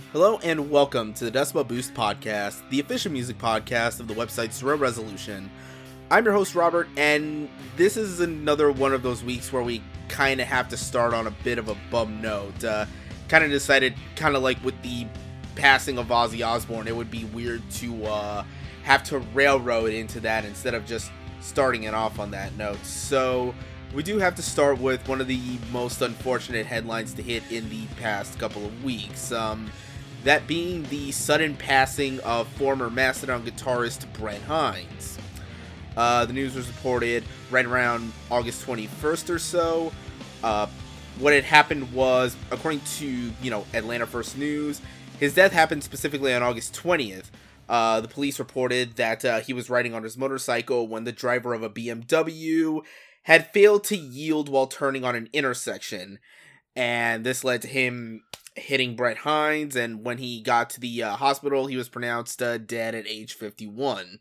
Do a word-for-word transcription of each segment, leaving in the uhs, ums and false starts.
Hello and welcome to the Decibel Boost Podcast, the official music podcast of the website Zero Resolution. I'm your host, Robert, and this is another one of those weeks where we kind of have to start on a bit of a bum note. Uh, kind of decided, kind of like with the passing of Ozzy Osbourne, it would be weird to uh, have to railroad into that instead of just starting it off on that note. So we do have to start with one of the most unfortunate headlines to hit in the past couple of weeks. Um... That being the sudden passing of former Mastodon guitarist Brent Hinds. Uh, the news was reported right around August twenty-first or so. Uh, what had happened was, according to, you know, Atlanta First News, his death happened specifically on August twentieth. Uh, the police reported that uh, he was riding on his motorcycle when the driver of a B M W had failed to yield while turning on an intersection. And this led to him hitting Brent Hinds, and when he got to the uh, hospital, he was pronounced uh, dead at age fifty-one.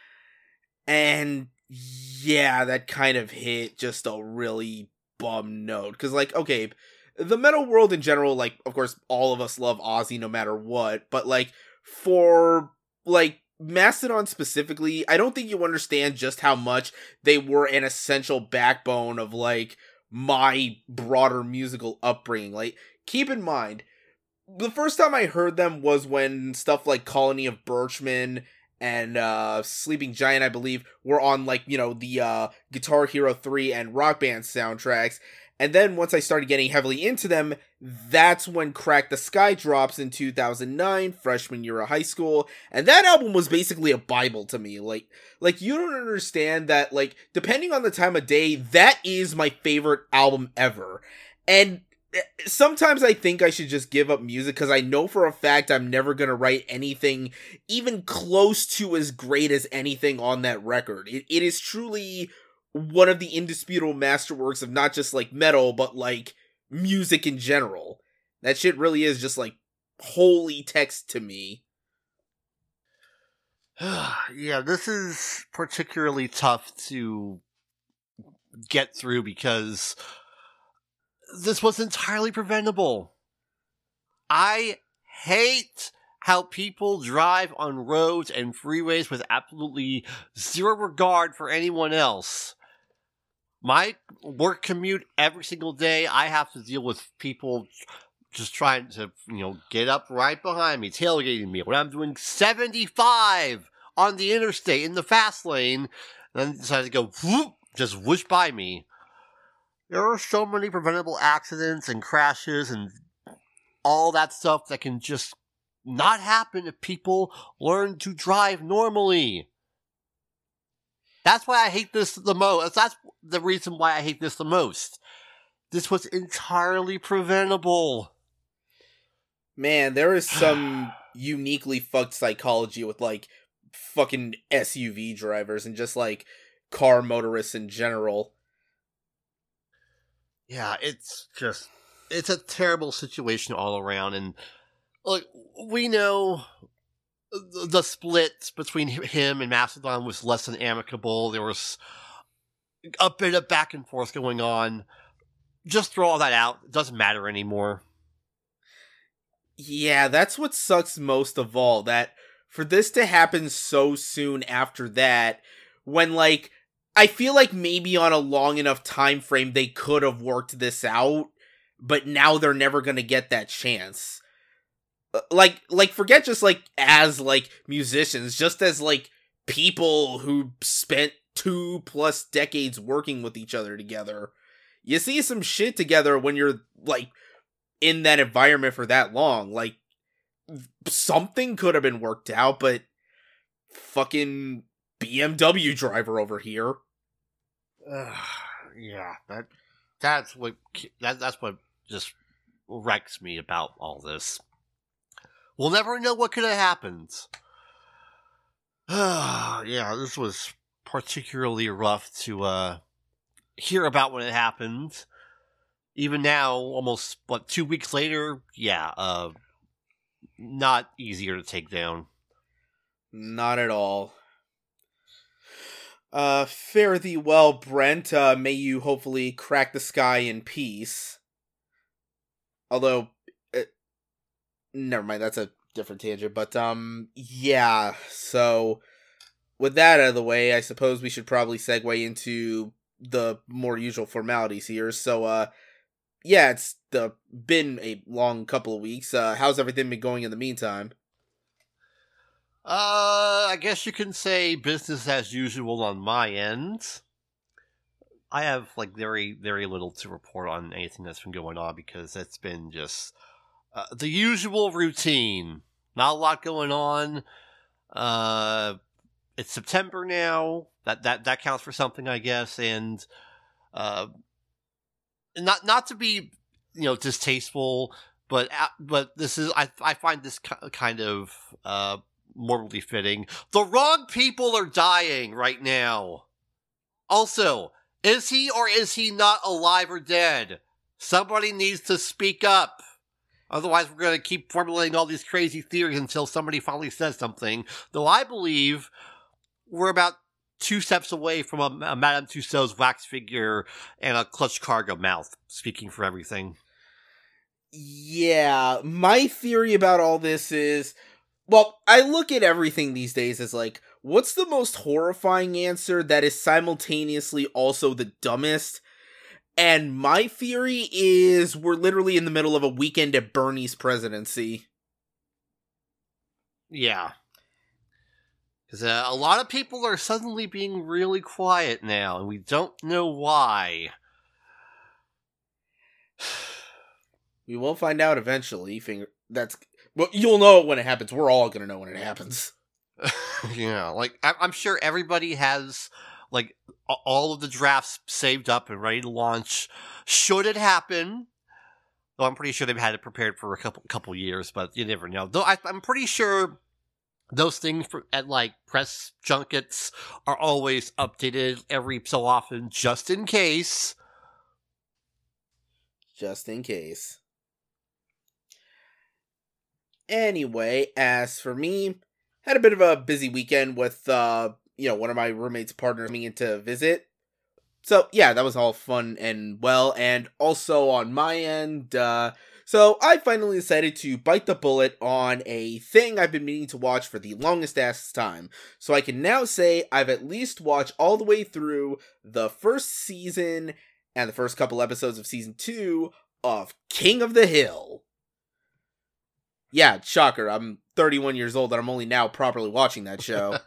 And yeah, that kind of hit just a really bum note, because, like, okay, the metal world in general, like, of course, all of us love Ozzy no matter what, but, like, for, like, Mastodon specifically, I don't think you understand just how much they were an essential backbone of, like, my broader musical upbringing. Like, keep in mind, the first time I heard them was when stuff like Colony of Birchmen and uh, Sleeping Giant, I believe, were on, like, you know, the uh, Guitar Hero three and Rock Band soundtracks. And then once I started getting heavily into them, that's when Crack the Sky drops in two thousand nine, freshman year of high school. And that album was basically a Bible to me. Like, like you don't understand that, like, depending on the time of day, that is my favorite album ever. And sometimes I think I should just give up music because I know for a fact I'm never going to write anything even close to as great as anything on that record. It, it is truly one of the indisputable masterworks of not just, like, metal, but, like, music in general. That shit really is just, like, holy text to me. Yeah, this is particularly tough to get through because this was entirely preventable. I hate how people drive on roads and freeways with absolutely zero regard for anyone else. My work commute every single day, I have to deal with people just trying to, you know, get up right behind me, tailgating me when I'm doing seventy-five on the interstate in the fast lane, and then decide to go whoop, just whoosh by me. There are so many preventable accidents and crashes and all that stuff that can just not happen if people learn to drive normally. That's why I hate this the most. That's the reason why I hate this the most. This was entirely preventable. Man, there is some uniquely fucked psychology with, like, fucking S U V drivers and just, like, car motorists in general. Yeah, it's just, it's a terrible situation all around. And, look, we know the split between him and Mastodon was less than amicable. There was a bit of back and forth going on. Just throw all that out. It doesn't matter anymore. Yeah, that's what sucks most of all. That for this to happen so soon after that, when, like, I feel like maybe on a long enough time frame they could have worked this out, but now they're never gonna get that chance. Like, like forget just, like, as, like, musicians, just as, like, people who spent two plus decades working with each other together. You see some shit together when you're, like, in that environment for that long. Like, something could have been worked out, but fucking B M W driver over here. Uh, yeah, that that's what that that's what just wrecks me about all this. We'll never know what could have happened. Yeah, this was particularly rough to uh, hear about when it happened. Even now, almost, what, two weeks later, yeah, uh, not easier to take down. Not at all. Uh, fare thee well, Brent. Uh, may you hopefully crack the sky in peace. Although, uh, never mind, that's a different tangent. But, um, yeah, so with that out of the way, I suppose we should probably segue into the more usual formalities here. So, uh, yeah, it's the, been a long couple of weeks. Uh, how's everything been going in the meantime? Uh, I guess you can say business as usual on my end. I have, like, very, very little to report on anything that's been going on because it's been just uh, the usual routine. Not a lot going on. Uh, it's September now. That that that counts for something, I guess. And uh, not not to be, you know, distasteful, but but this is I I find this kind of uh morbidly fitting. The wrong people are dying right now. Also, is he or is he not alive or dead? Somebody needs to speak up. Otherwise, we're going to keep formulating all these crazy theories until somebody finally says something. Though I believe we're about two steps away from a, a Madame Tussauds wax figure and a clutch cargo mouth speaking for everything. Yeah, my theory about all this is, well, I look at everything these days as like, what's the most horrifying answer that is simultaneously also the dumbest? And my theory is we're literally in the middle of a weekend at Bernie's presidency. Yeah. Because uh, a lot of people are suddenly being really quiet now, and we don't know why. We will find out eventually. Finger, that's well, you'll know it when it happens. We're all gonna know when it happens. Yeah, like I- I'm sure everybody has like all of the drafts saved up and ready to launch. Should it happen? Though I'm pretty sure they've had it prepared for a couple couple years, but you never know. Though I, I'm pretty sure those things for, at like press junkets are always updated every so often, just in case. Just in case. Anyway, as for me, had a bit of a busy weekend with, uh, you know, one of my roommate's partners coming in to visit. So, yeah, that was all fun and well. And also on my end, uh, so I finally decided to bite the bullet on a thing I've been meaning to watch for the longest ass time. So I can now say I've at least watched all the way through the first season and the first couple episodes of season two of King of the Hill. Yeah, shocker, I'm thirty-one years old and I'm only now properly watching that show.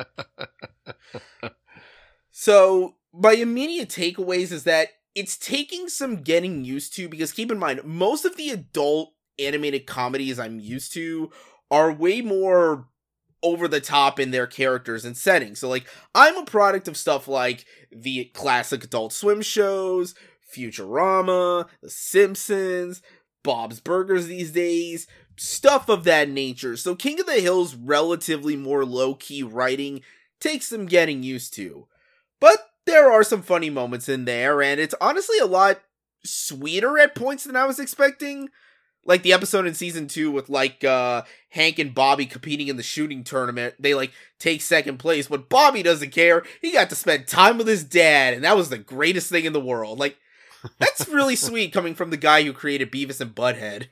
So, my immediate takeaways is that it's taking some getting used to, because keep in mind, most of the adult animated comedies I'm used to are way more over the top in their characters and settings. So, like, I'm a product of stuff like the classic Adult Swim shows, Futurama, The Simpsons, Bob's Burgers these days, stuff of that nature. So King of the Hill's relatively more low-key writing takes some getting used to. But there are some funny moments in there, and it's honestly a lot sweeter at points than I was expecting. Like the episode in season two with, like, uh, Hank and Bobby competing in the shooting tournament. They, like, take second place, but Bobby doesn't care. He got to spend time with his dad, and that was the greatest thing in the world. Like, that's really sweet coming from the guy who created Beavis and Butthead.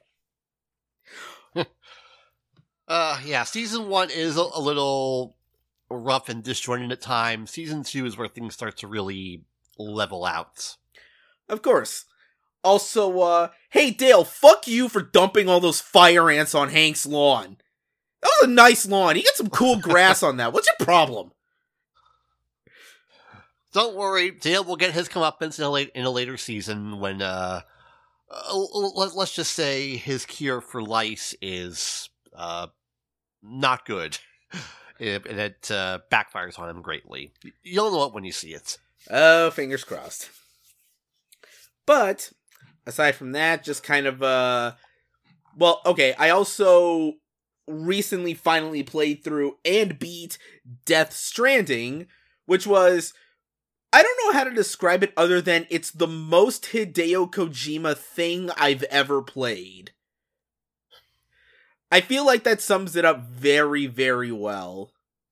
Uh, yeah, season one is a, a little rough and disjointed at times. Season two is where things start to really level out. Of course. Also, uh, hey Dale, fuck you for dumping all those fire ants on Hank's lawn. That was a nice lawn. He got some cool grass on that. What's your problem? Don't worry, Dale will get his comeuppance in a, late, in a later season when, uh, uh, let's just say his cure for lice is Uh, not good. It, it uh, backfires on him greatly. You'll know it when you see it. Oh, fingers crossed. But, aside from that, just kind of, uh... Well, okay, I also recently finally played through and beat Death Stranding, which was... I don't know how to describe it other than it's the most Hideo Kojima thing I've ever played. I feel like that sums it up very, very well.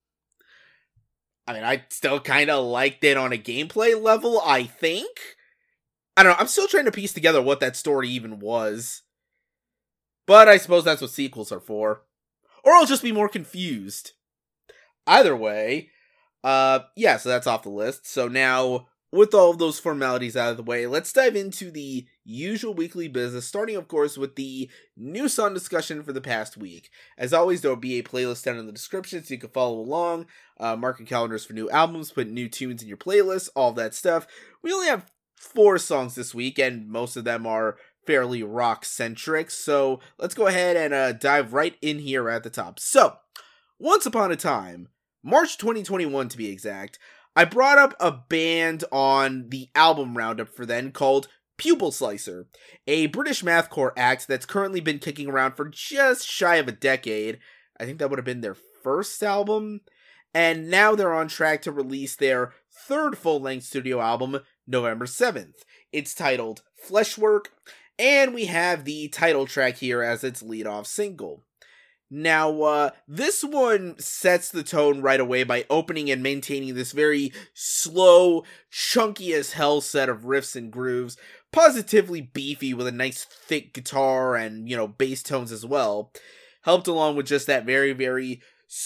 I mean, I still kind of liked it on a gameplay level, I think. I don't know, I'm still trying to piece together what that story even was. But I suppose that's what sequels are for. Or I'll just be more confused. Either way, uh, yeah, so that's off the list. So now, with all of those formalities out of the way, let's dive into the usual weekly business, starting, of course, with the new song discussion for the past week. As always, there will be a playlist down in the description so you can follow along, uh, mark your calendars for new albums, put new tunes in your playlist, all of that stuff. We only have four songs this week, and most of them are fairly rock-centric, so let's go ahead and uh, dive right in here at the top. So, once upon a time, March twenty twenty-one to be exact, I brought up a band on the album roundup for then called Pupil Slicer, a British mathcore act that's currently been kicking around for just shy of a decade. I think that would have been their first album, and now they're on track to release their third full-length studio album November seventh. It's titled Fleshwork, and we have the title track here as its lead-off single. Now, uh, this one sets the tone right away by opening and maintaining this very slow, chunky as hell set of riffs and grooves, positively beefy with a nice thick guitar and, you know, bass tones as well, helped along with just that very, very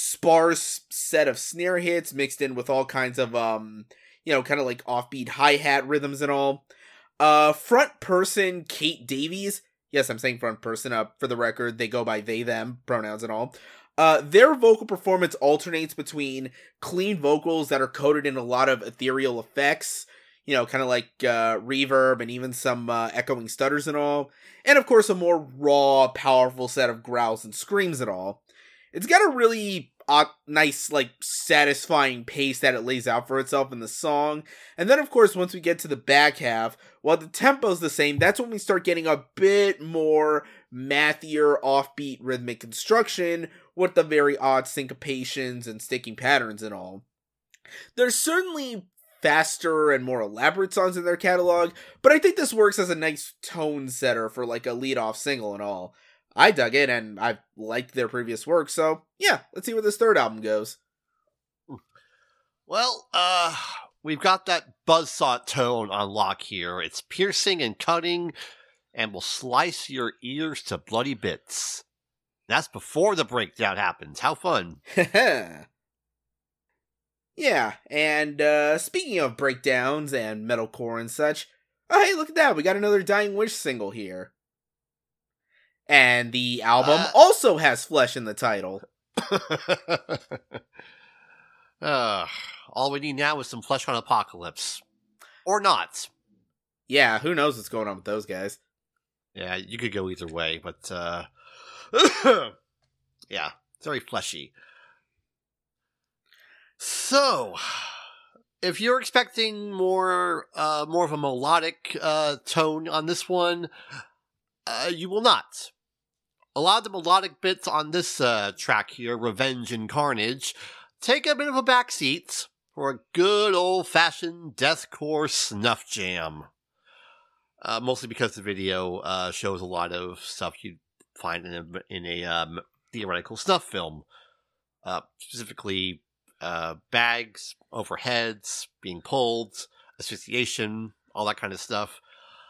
sparse set of snare hits mixed in with all kinds of, um, you know, kind of like offbeat hi-hat rhythms and all. Uh, front person Kate Davies, yes, I'm saying front person, uh, for the record, they go by they, them, pronouns and all. Uh, their vocal performance alternates between clean vocals that are coated in a lot of ethereal effects, you know, kind of like, uh, reverb and even some, uh, echoing stutters and all, and of course a more raw, powerful set of growls and screams and all. It's got a really uh, nice, like, satisfying pace that it lays out for itself in the song. And then, of course, once we get to the back half, while the tempo's the same, that's when we start getting a bit more mathier, offbeat rhythmic construction with the very odd syncopations and sticking patterns and all. There's certainly faster and more elaborate songs in their catalog, but I think this works as a nice tone setter for, like, a lead-off single and all. I dug it, and I liked their previous work, so yeah, let's see where this third album goes. Well, uh, we've got that buzzsaw tone on lock here. It's piercing and cutting, and will slice your ears to bloody bits. That's before the breakdown happens. How fun. Yeah, and uh, speaking of breakdowns and metalcore and such, oh hey, look at that, we got another Dying Wish single here. And the album uh, also has Flesh in the title. uh, all we need now is some Flesh on Apocalypse. Or not. Yeah, who knows what's going on with those guys. Yeah, you could go either way, but, uh... yeah, it's very fleshy. So, if you're expecting more, uh, more of a melodic, uh, tone on this one, uh, you will not. A lot of the melodic bits on this uh, track here, Revenge and Carnage, take a bit of a backseat for a good old-fashioned deathcore snuff jam. Uh, mostly because the video uh, shows a lot of stuff you'd find in a, in a um, theoretical snuff film. Uh, specifically, uh, bags over heads, being pulled, asphyxiation, all that kind of stuff.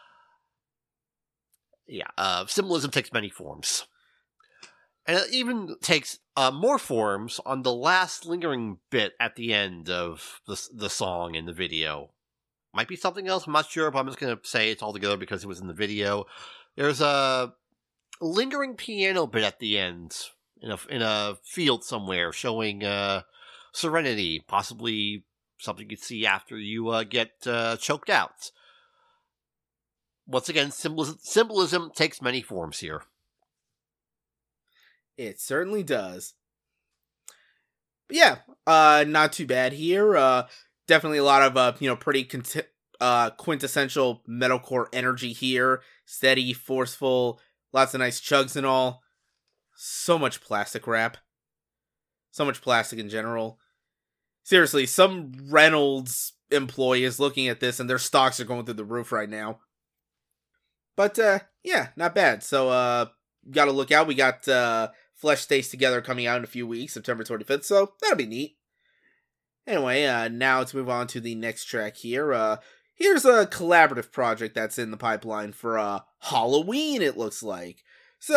Yeah, uh, symbolism takes many forms. And it even takes uh, more forms on the last lingering bit at the end of the, the song in the video. Might be something else, I'm not sure, but I'm just going to say it's all together because it was in the video. There's a lingering piano bit at the end in a, in a field somewhere showing uh, serenity, possibly something you'd see after you uh, get uh, choked out. Once again, symbolism, symbolism takes many forms here. It certainly does. But yeah, uh, not too bad here. Uh, definitely a lot of, uh, you know, pretty cont- uh, quintessential metalcore energy here. Steady, forceful, lots of nice chugs and all. So much plastic rap. So much plastic in general. Seriously, some Reynolds employee is looking at this and their stocks are going through the roof right now. But, uh, yeah, not bad. So, uh, gotta look out. We got, uh, Flesh Stays Together coming out in a few weeks, September twenty-fifth, so that'll be neat. Anyway, uh, now let's move on to the next track here. Uh, here's a collaborative project that's in the pipeline for, uh, Halloween, it looks like. So,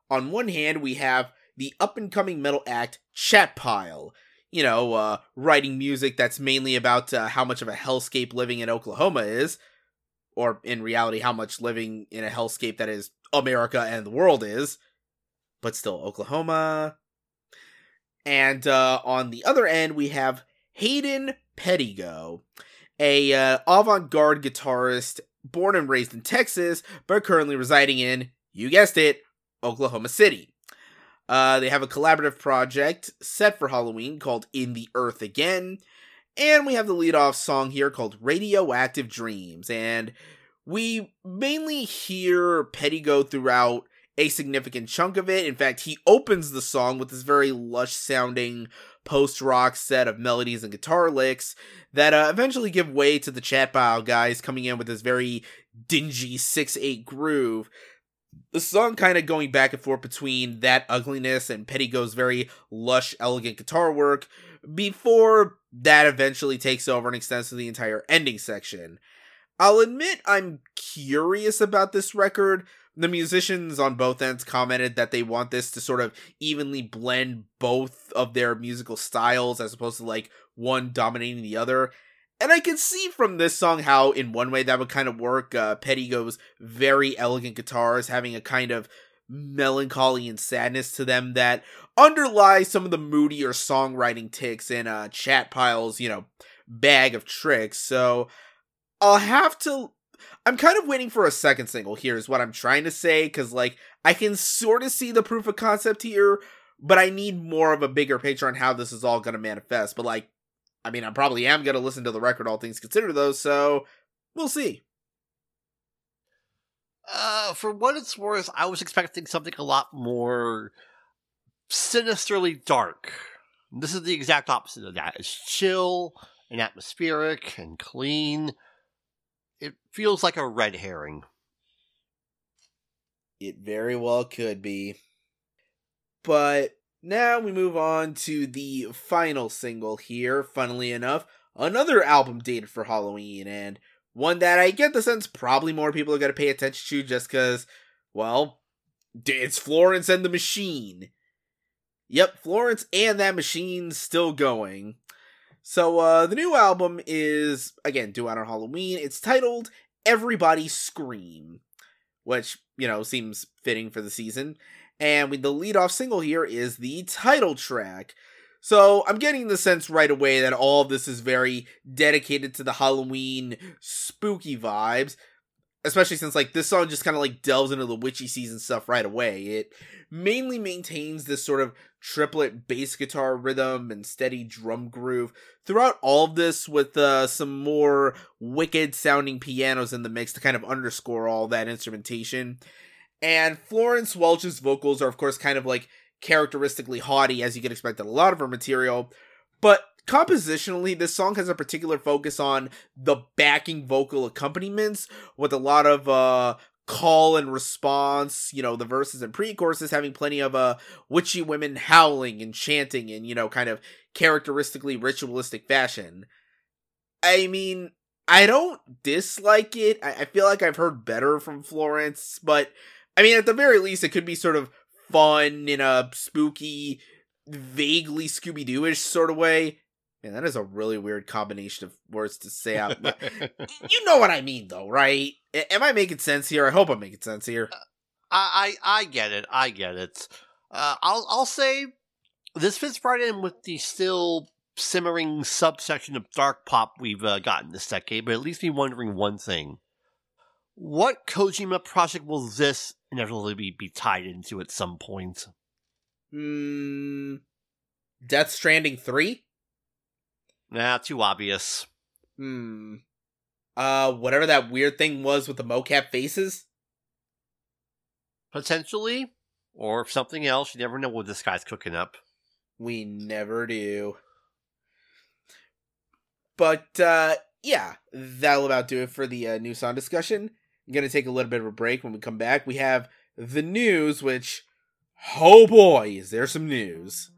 on one hand, we have the up-and-coming metal act Chatpile, you know, uh, writing music that's mainly about uh, how much of a hellscape living in Oklahoma is, or in reality, how much living in a hellscape that is America and the world is, but still Oklahoma. And uh, on the other end, we have Hayden Pettigo, a uh, avant-garde guitarist born and raised in Texas, but currently residing in, you guessed it, Oklahoma City. Uh, they have a collaborative project set for Halloween called In the Earth Again, and we have the lead-off song here called Radioactive Dreams, and we mainly hear Pettigo throughout a significant chunk of it. In fact, he opens the song with this very lush-sounding post-rock set of melodies and guitar licks that uh, eventually give way to the Chatpile guys coming in with this very dingy six eight groove. The song kind of going back and forth between that ugliness and Pettigo's very lush, elegant guitar work, before that eventually takes over and extends to the entire ending section. I'll admit I'm curious about this record. The musicians on both ends commented that they want this to sort of evenly blend both of their musical styles as opposed to like one dominating the other. And I can see from this song how in one way that would kind of work. Uh, Pettigo's very elegant guitars having a kind of melancholy and sadness to them that underlies some of the moodier songwriting ticks in uh, Chatpile's, you know, bag of tricks. So I'll have to... I'm kind of waiting for a second single here is what I'm trying to say, because, like, I can sort of see the proof of concept here, but I need more of a bigger picture on how this is all going to manifest. But, like, I mean, I probably am going to listen to the record, all things considered, though, so we'll see. Uh, for what it's worth, I was expecting something a lot more sinisterly dark. This is the exact opposite of that. It's chill and atmospheric and clean. It feels like a red herring. It very well could be. But now we move on to the final single here, funnily enough. Another album dated for Halloween, and one that I get the sense probably more people are going to pay attention to just because, well, it's Florence and the Machine. Yep, Florence and that Machine's still going. So, uh, the new album is, again, due out on Halloween. It's titled Everybody Scream, which, you know, seems fitting for the season. And the lead-off single here is the title track. So, I'm getting the sense right away that all of this is very dedicated to the Halloween spooky vibes. Especially since, like, this song just kind of, like, delves into the witchy season stuff right away. It mainly maintains this sort of triplet bass guitar rhythm and steady drum groove throughout all of this, with uh, some more wicked-sounding pianos in the mix to kind of underscore all that instrumentation. And Florence Welch's vocals are, of course, kind of, like, characteristically haughty, as you can expect in a lot of her material, but compositionally, this song has a particular focus on the backing vocal accompaniments, with a lot of uh, call and response, you know, the verses and pre-choruses having plenty of uh, witchy women howling and chanting in, you know, kind of characteristically ritualistic fashion. I mean, I don't dislike it. I, I feel like I've heard better from Florence, but, I mean, at the very least, it could be sort of fun in a spooky, vaguely Scooby-Doo-ish sort of way. Man, that is a really weird combination of words to say out. You know what I mean, though, right? A- am I making sense here? I hope I'm making sense here. I I, I get it. I get it. Uh, I'll I'll say this fits right in with the still simmering subsection of dark pop we've uh, gotten this decade, but it leaves me wondering one thing: what Kojima project will this inevitably be, be tied into at some point? Hmm. Death Stranding three? Nah, too obvious. Hmm. Uh, whatever that weird thing was with the mocap faces? Potentially. Or something else. You never know what this guy's cooking up. We never do. But, uh, yeah, that'll about do it for the uh, new song discussion. I'm gonna take a little bit of a break. When we come back, we have the news, which, oh boy, is there some news.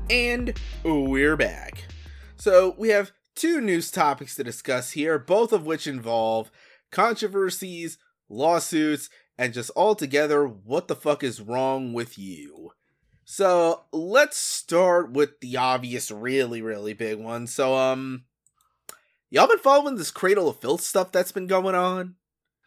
And we're back. So we have two news topics to discuss here, both of which involve controversies, lawsuits, and just altogether, what the fuck is wrong with you? So let's start with the obvious, really, really big one. So, um, y'all been following this Cradle of Filth stuff that's been going on?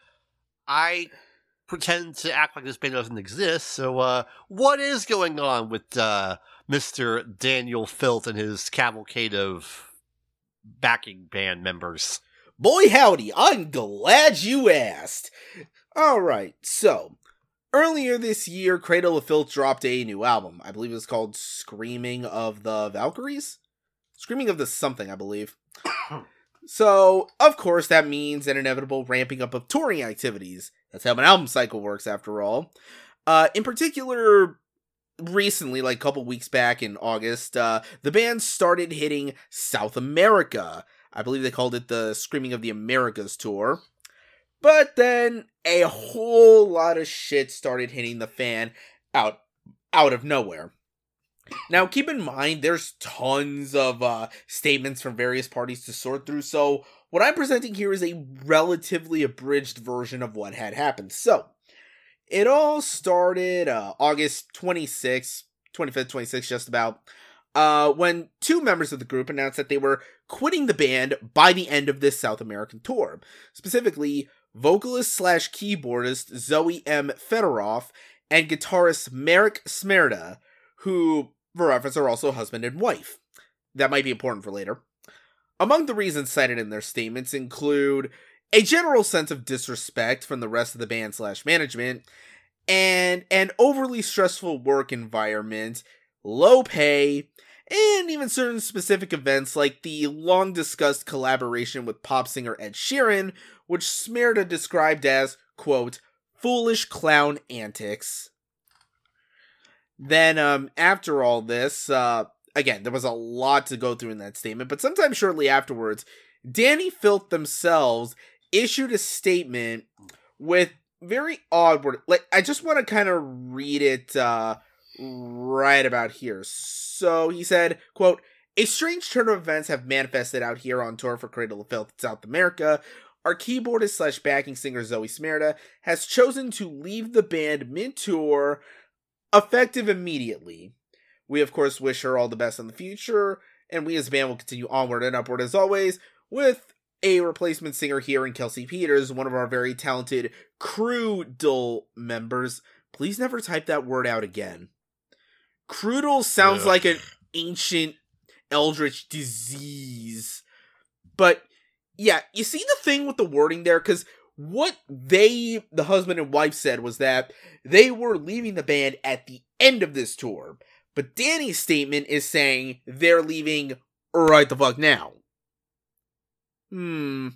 I pretend to act like this band doesn't exist, so, uh, what is going on with, uh, Mister Daniel Filth and his cavalcade of backing band members? Boy howdy, I'm glad you asked. Alright, so, earlier this year, Cradle of Filth dropped a new album. I believe it was called Screaming of the Valkyries? Screaming of the something, I believe. So, of course, that means an inevitable ramping up of touring activities. That's how an album cycle works, after all. Uh, in particular, recently, like a couple weeks back in August, uh, the band started hitting South America. I believe they called it the Screaming of the Americas tour. But then a whole lot of shit started hitting the fan out out of nowhere. Now, keep in mind, there's tons of uh, statements from various parties to sort through, so what I'm presenting here is a relatively abridged version of what had happened. So, it all started uh, August twenty-sixth, twenty-fifth, twenty-sixth, just about, uh, when two members of the group announced that they were quitting the band by the end of this South American tour. Specifically, vocalist slash keyboardist Zoe M. Fedorov and guitarist Marek Smerda, who, for reference, are also husband and wife. That might be important for later. Among the reasons cited in their statements include a general sense of disrespect from the rest of the band slash management, and an overly stressful work environment, low pay, and even certain specific events like the long-discussed collaboration with pop singer Ed Sheeran, which Smerda described as, quote, foolish clown antics. Then, um, after all this, uh, again, there was a lot to go through in that statement, but sometime shortly afterwards, Danny Filth themselves issued a statement with very odd word. Like, I just want to kind of read it, uh, right about here. So, he said, quote, a strange turn of events have manifested out here on tour for Cradle of Filth in South America. Our keyboardist slash backing singer Zoe Smerda has chosen to leave the band mid-tour, effective immediately. We, of course, wish her all the best in the future, and we as a band will continue onward and upward as always, with a replacement singer here in Kelsey Peters, one of our very talented Crudel members. Please never type that word out again. Crudel sounds Ugh. like an ancient eldritch disease. But, yeah, you see the thing with the wording there? Because what they, the husband and wife, said was that they were leaving the band at the end of this tour. But Danny's statement is saying they're leaving right the fuck now. Hmm.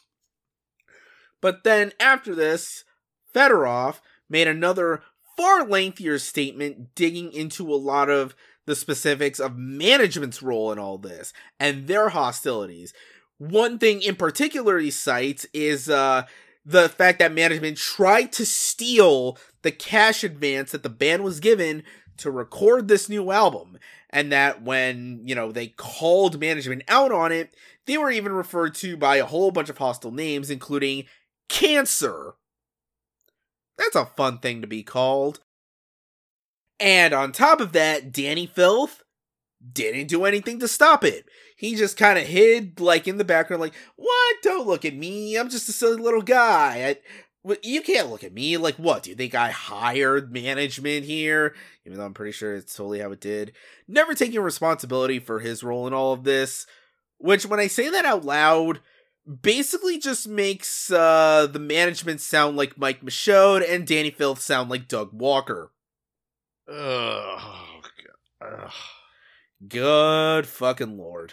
But then after this, Fedorov made another far lengthier statement digging into a lot of the specifics of management's role in all this and their hostilities. One thing in particular he cites is uh, the fact that management tried to steal the cash advance that the band was given to record this new album, and that when, you know, they called management out on it, they were even referred to by a whole bunch of hostile names, including Cancer. That's a fun thing to be called. And on top of that, Danny Filth didn't do anything to stop it. He just kind of hid, like, in the background, like, what? Don't look at me. I'm just a silly little guy. I, you can't look at me. Like, what? Do you think I hired management here? Even though I'm pretty sure it's totally how it did. Never taking responsibility for his role in all of this. Which, when I say that out loud, basically just makes uh, the management sound like Mike Michaud and Danny Filth sound like Doug Walker. Ugh. Ugh. Good fucking lord.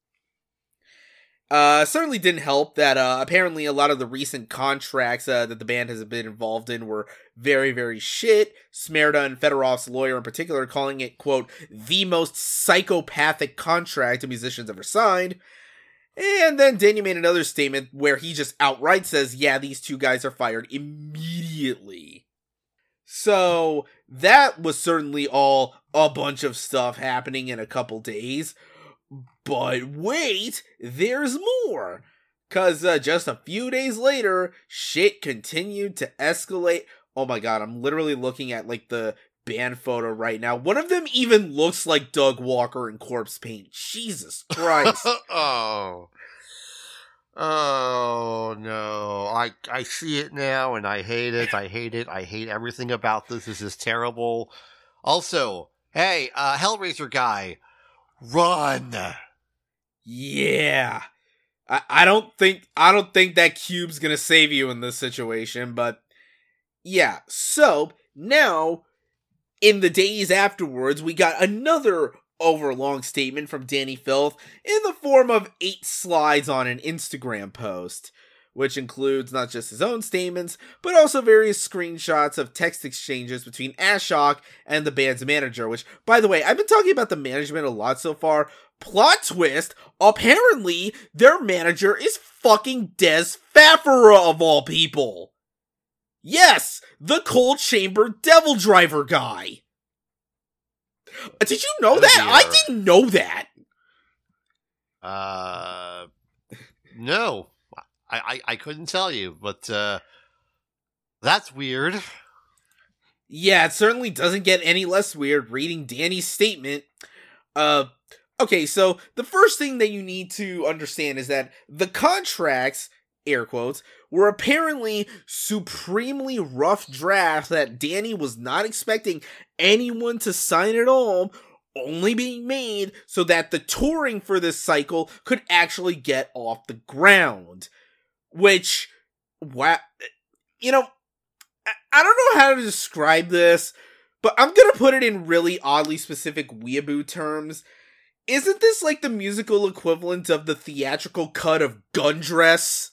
Uh, certainly didn't help that uh, apparently a lot of the recent contracts uh, that the band has been involved in were very, very shit. Smerda and Fedorov's lawyer in particular calling it, quote, the most psychopathic contract a musician's ever signed. And then Danny made another statement where he just outright says, yeah, these two guys are fired immediately. So, that was certainly all a bunch of stuff happening in a couple days. But wait, there's more. Cause uh, just a few days later, shit continued to escalate. Oh my god, I'm literally looking at like the band photo right now. One of them even looks like Doug Walker in corpse paint. Jesus Christ. oh. Oh no. I I see it now and I hate it. I hate it. I hate everything about this. This is terrible. Also, hey, uh Hellraiser guy, run. Yeah. I, I don't think I don't think that cube's gonna save you in this situation, but yeah. So now in the days afterwards, we got another overlong statement from Danny Filth in the form of eight slides on an Instagram post, which includes not just his own statements, but also various screenshots of text exchanges between Ashok and the band's manager, which, by the way, I've been talking about the management a lot so far. Plot twist, apparently their manager is fucking Des Fafara of all people. Yes, the Cold Chamber Devil Driver guy. Did you know that? I didn't know that. Uh, no, I, I, I couldn't tell you, but uh, that's weird. Yeah, it certainly doesn't get any less weird reading Danny's statement. Uh, okay, so the first thing that you need to understand is that the contracts, air quotes, were apparently supremely rough drafts that Danny was not expecting anyone to sign at all, only being made so that the touring for this cycle could actually get off the ground. Which, wow, you know, I don't know how to describe this, but I'm gonna put it in really oddly specific weeaboo terms. Isn't this like the musical equivalent of the theatrical cut of Gundress?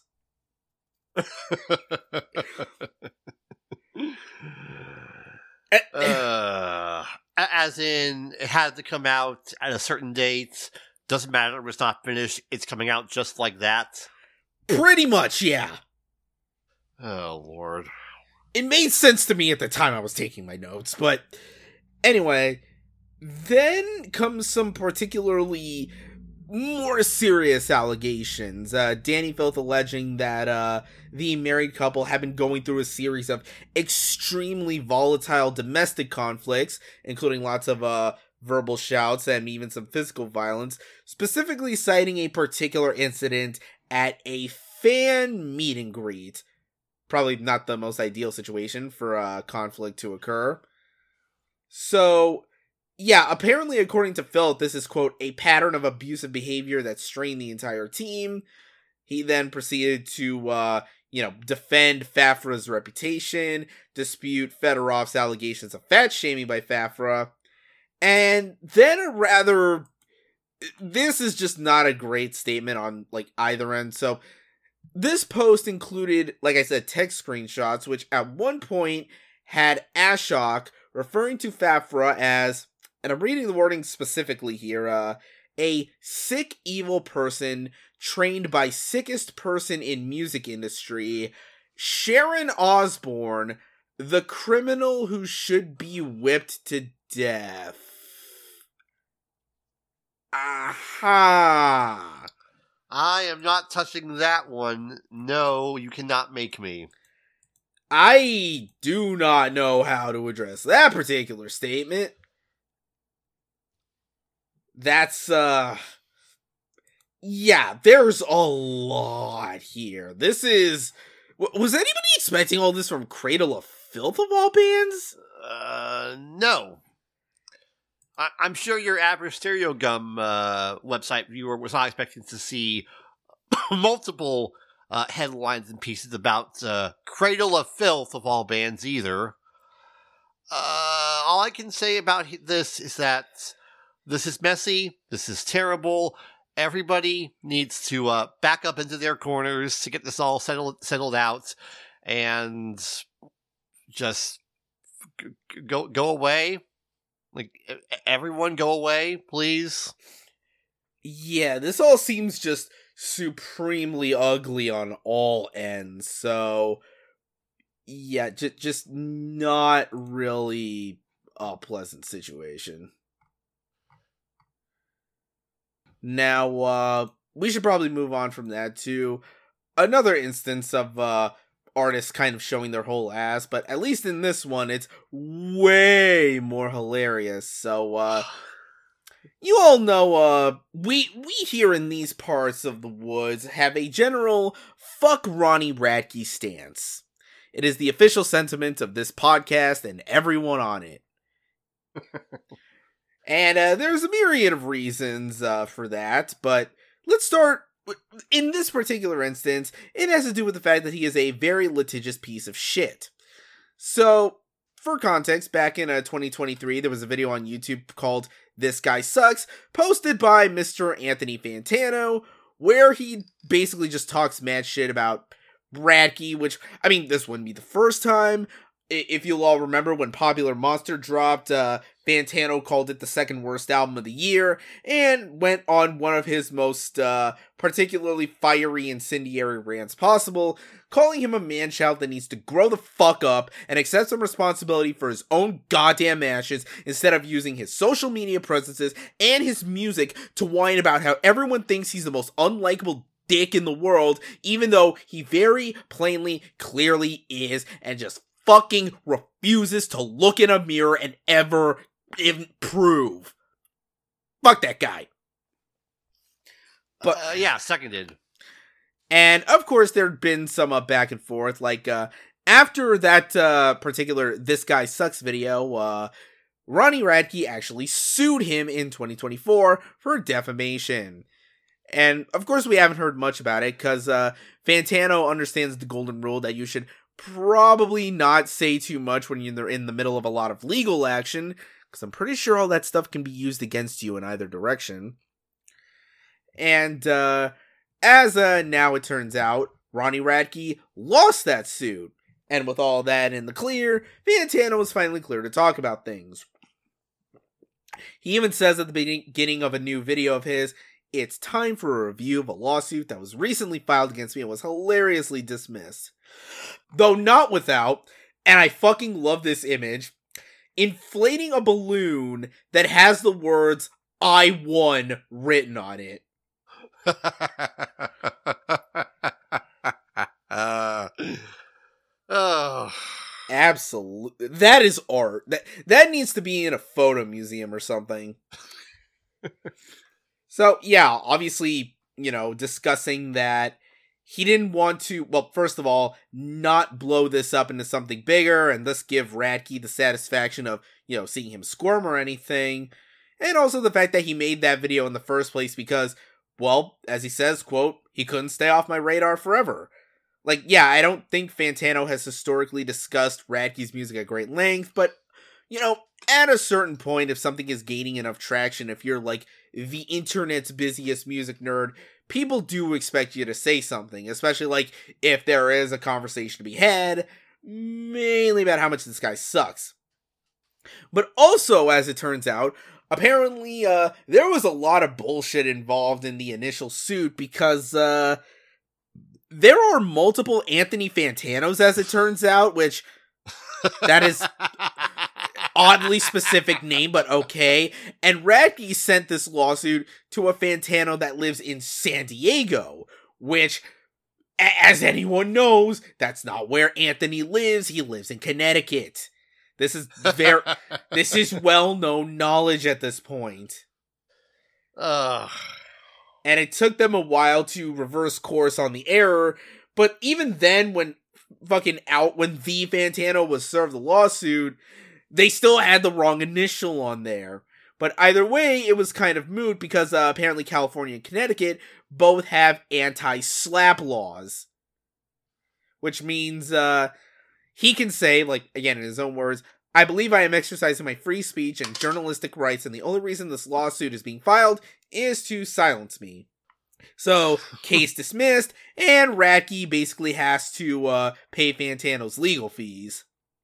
uh, as in, it had to come out at a certain date. Doesn't matter if it's not finished. It's coming out just like that. Pretty much, yeah. Oh, Lord. It made sense to me at the time I was taking my notes, but anyway, then comes some particularly more serious allegations. Uh, Danny Filth alleging that uh, the married couple have been going through a series of extremely volatile domestic conflicts, including lots of uh, verbal shouts and even some physical violence, specifically citing a particular incident at a fan meet and greet. Probably not the most ideal situation for a uh, conflict to occur. So, yeah, apparently according to Filth, this is, quote, a pattern of abusive behavior that strained the entire team. He then proceeded to, uh, you know, defend Fafra's reputation, dispute Fedorov's allegations of fat shaming by Fafra, and then a rather... This is just not a great statement on, like, either end, so... This post included, like I said, text screenshots, which at one point had Ashok referring to Fafra as, and I'm reading the wording specifically here, uh, a sick, evil person trained by sickest person in music industry, Sharon Osbourne, the criminal who should be whipped to death. Aha! I am not touching that one. No, you cannot make me. I do not know how to address that particular statement. That's, uh... yeah, there's a lot here. This is... Was anybody expecting all this from Cradle of Filth of all bands? Uh, no. I- I'm sure your average Stereo Gum uh, website viewer was not expecting to see multiple uh, headlines and pieces about uh, Cradle of Filth of all bands either. Uh, all I can say about this is that this is messy, this is terrible. Everybody needs to uh, back up into their corners to get this all settled settled out, and just g- go go away. Like, everyone go away, please. Yeah, this all seems just supremely ugly on all ends, so yeah, j- just not really a pleasant situation. Now, uh, we should probably move on from that to another instance of uh, artists kind of showing their whole ass, but at least in this one, it's way more hilarious. So, uh, you all know, uh, we, we here in these parts of the woods have a general fuck Ronnie Radke stance. It is the official sentiment of this podcast and everyone on it. And uh, there's a myriad of reasons uh, for that, but let's start. In this particular instance, it has to do with the fact that he is a very litigious piece of shit. So, for context, back in uh, twenty twenty-three, there was a video on YouTube called This Guy Sucks, posted by Mister Anthony Fantano, where he basically just talks mad shit about Radke, which, I mean, this wouldn't be the first time. If you'll all remember when Popular Monster dropped, uh, Fantano called it the second worst album of the year, and went on one of his most, uh, particularly fiery, incendiary rants possible, calling him a man-child that needs to grow the fuck up and accept some responsibility for his own goddamn ashes instead of using his social media presences and his music to whine about how everyone thinks he's the most unlikable dick in the world, even though he very plainly, clearly is, and just fucking refuses to look in a mirror and ever improve. Fuck that guy. But uh, yeah, seconded. And of course, there'd been some uh, back and forth. Like uh, after that uh, particular "This Guy Sucks" video, uh, Ronnie Radke actually sued him in twenty twenty-four for defamation. And of course, we haven't heard much about it because uh, Fantano understands the golden rule that you should probably not say too much when you're in the middle of a lot of legal action, because I'm pretty sure all that stuff can be used against you in either direction. And uh, as uh, now it turns out, Ronnie Radke lost that suit. And with all that in the clear, Fantano was finally clear to talk about things. He even says at the beginning of a new video of his, "It's time for a review of a lawsuit that was recently filed against me and was hilariously dismissed." Though not without, and I fucking love this image, inflating a balloon that has the words, "I won" written on it. uh, oh. Absolutely. That is art. That, that needs to be in a photo museum or something. So, yeah, obviously, you know, discussing that he didn't want to, well, first of all, not blow this up into something bigger and thus give Radke the satisfaction of, you know, seeing him squirm or anything. And also the fact that he made that video in the first place because, well, as he says, quote, "he couldn't stay off my radar forever." Like, yeah, I don't think Fantano has historically discussed Radke's music at great length, but, you know, at a certain point, if something is gaining enough traction, if you're, like, the internet's busiest music nerd, people do expect you to say something, especially, like, if there is a conversation to be had, mainly about how much this guy sucks. But also, as it turns out, apparently, uh, there was a lot of bullshit involved in the initial suit because, uh, there are multiple Anthony Fantanos, as it turns out, which, that is oddly specific name, but okay. And Radke sent this lawsuit to a Fantano that lives in San Diego, which, as anyone knows, that's not where Anthony lives. He lives in Connecticut. This is very, this is well-known knowledge at this point. Ugh. And it took them a while to reverse course on the error, but even then, when fucking out, when the Fantano was served the lawsuit, they still had the wrong initial on there. But either way, it was kind of moot because uh, apparently California and Connecticut both have anti-slap laws. Which means uh, he can say, like, again, in his own words, "I believe I am exercising my free speech and journalistic rights, and the only reason this lawsuit is being filed is to silence me." So, case dismissed, and Radke basically has to uh, pay Fantano's legal fees.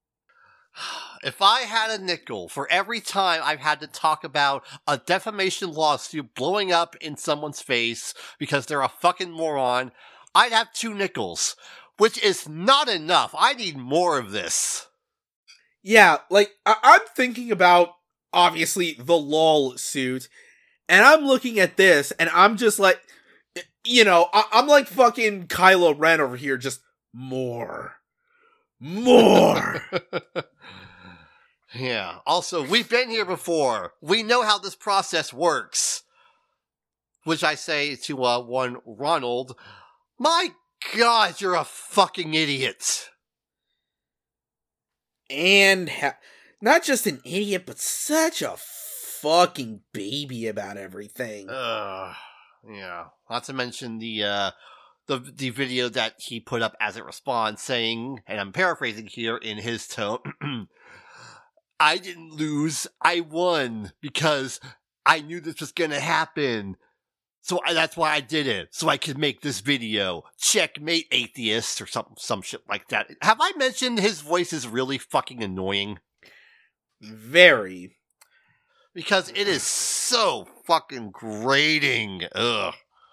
If I had a nickel for every time I've had to talk about a defamation lawsuit blowing up in someone's face because they're a fucking moron, I'd have two nickels, which is not enough. I need more of this. Yeah, like, I- I'm thinking about, obviously, the LOL suit, and I'm looking at this, and I'm just like, you know, I- I'm like fucking Kylo Ren over here, just more. More! Yeah. Also, we've been here before. We know how this process works. Which I say to uh, one Ronald, my God, you're a fucking idiot. And ha- not just an idiot, but such a fucking baby about everything. Uh, yeah. Not to mention the uh, the the video that he put up as a response, saying, and I'm paraphrasing here in his tone, I didn't lose, I won because I knew this was gonna happen. So I, that's why I did it, so I could make this video. Checkmate, atheist, or some some shit like that. Have I mentioned his voice is really fucking annoying? Very. Because it is so fucking grating. Ugh.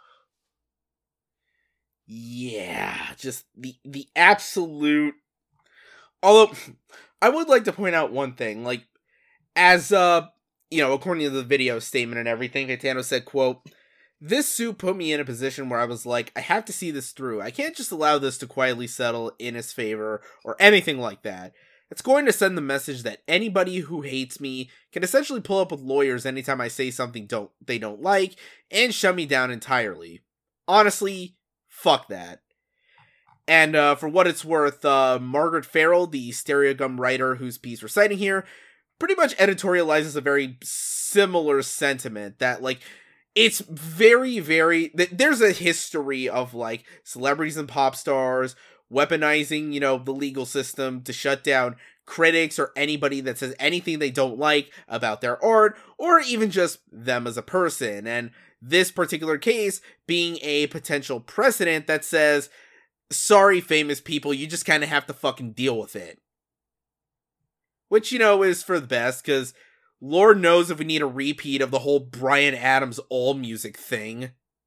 Yeah, just the the absolute. Although, I would like to point out one thing. Like, as, uh, you know, according to the video statement and everything, Fantano said, quote, "This suit put me in a position where I was like, I have to see this through. I can't just allow this to quietly settle in his favor or anything like that. It's going to send the message that anybody who hates me can essentially pull up with lawyers anytime I say something don't they don't like and shut me down entirely. Honestly, fuck that." And uh, for what it's worth, uh, Margaret Farrell, the Stereogum writer whose piece we're citing here, pretty much editorializes a very similar sentiment that, like, it's very, very... There's a history of, like, celebrities and pop stars weaponizing, you know, the legal system to shut down critics or anybody that says anything they don't like about their art, or even just them as a person. And this particular case being a potential precedent that says, sorry, famous people, you just kind of have to fucking deal with it. Which, you know, is for the best, because Lord knows if we need a repeat of the whole Bryan Adams all-music thing.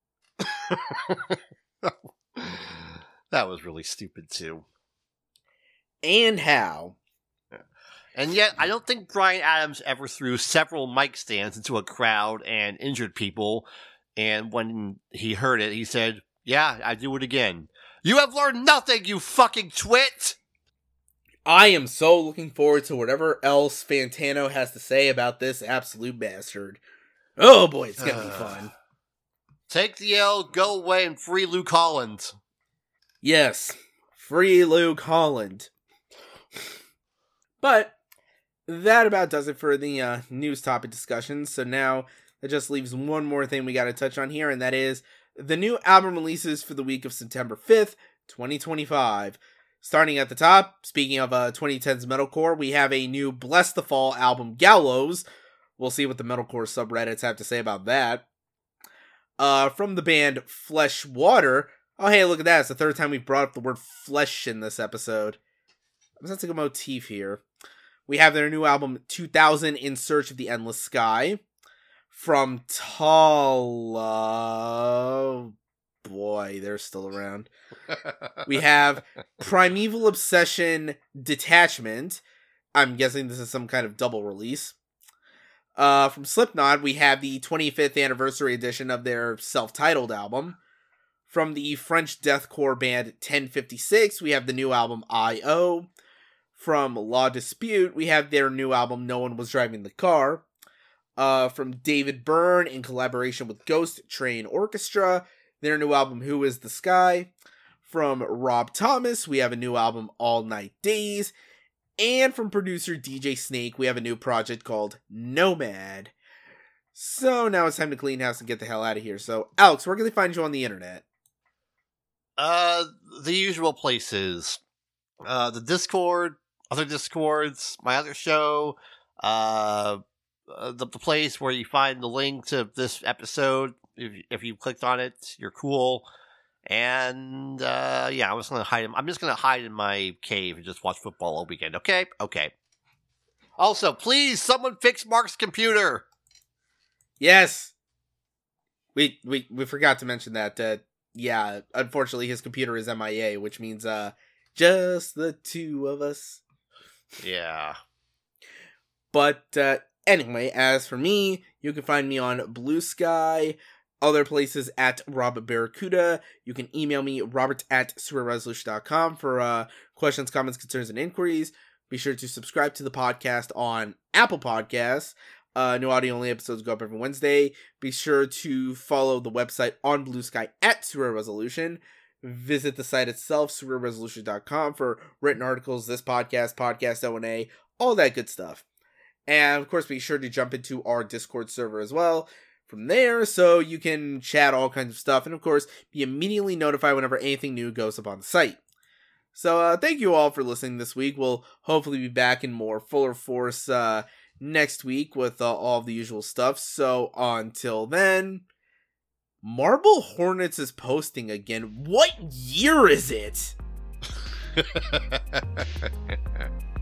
That was really stupid, too. And how. And yet, I don't think Bryan Adams ever threw several mic stands into a crowd and injured people, and when he heard it, he said, yeah, I do it again. You have learned nothing, you fucking twit! I am so looking forward to whatever else Fantano has to say about this absolute bastard. Oh boy, it's gonna uh, be fun. Take the L, go away, and free Luke Holland. Yes, free Luke Holland. But that about does it for the uh, news topic discussion. So now that just leaves one more thing we gotta touch on here, and that is the new album releases for the week of September fifth, twenty twenty-five. Starting at the top, speaking of uh, twenty tens metalcore, we have a new Bless the Fall album, Gallows. We'll see what the metalcore subreddits have to say about that. Uh, from the band Flesh Water. Oh, hey, look at that. It's the third time we've brought up the word flesh in this episode. I'm sensing a motif here. We have their new album, two thousand, In Search of the Endless Sky. From Tala... Boy, they're still around. We have Primeval Obsession Detachment. I'm guessing this is some kind of double release. Uh, from Slipknot, we have the twenty-fifth anniversary edition of their self-titled album. From the French deathcore band ten fifty-six, we have the new album I O. From La Dispute, we have their new album No One Was Driving the Car. Uh, from David Byrne, in collaboration with Ghost Train Orchestra, their new album Who Is the Sky. From Rob Thomas, we have a new album All Night Days. And from producer D J Snake, we have a new project called Nomad. So now it's time to clean house and get the hell out of here. So, Alex, where can they find you on the internet? Uh, the usual places. Uh, the Discord, other Discords, my other show, uh, uh the, the place where you find the link to this episode. If, if you clicked on it, you're cool. And, uh, yeah, I'm just gonna hide. I'm just gonna hide in my cave and just watch football all weekend. Okay? Okay. Also, please, someone fix Mark's computer. Yes. We, we, we forgot to mention that, uh, yeah, unfortunately his computer is M I A, which means, uh, just the two of us. Yeah. But uh, anyway, as for me, you can find me on Blue Sky, other places at Rob Barracuda. You can email me, robert at superresolution dot com for uh, questions, comments, concerns, and inquiries. Be sure to subscribe to the podcast on Apple Podcasts. Uh, new audio-only episodes go up every Wednesday. Be sure to follow the website on Blue Sky at Super Resolution. Visit the site itself, super resolution dot com, for written articles, this podcast, podcast O and A, all that good stuff. And, of course, be sure to jump into our Discord server as well from there, so you can chat all kinds of stuff, and, of course, be immediately notified whenever anything new goes up on the site. So, uh, thank you all for listening this week. We'll hopefully be back in more fuller force uh, next week with uh, all the usual stuff. So, until then, Marble Hornets is posting again. What year is it?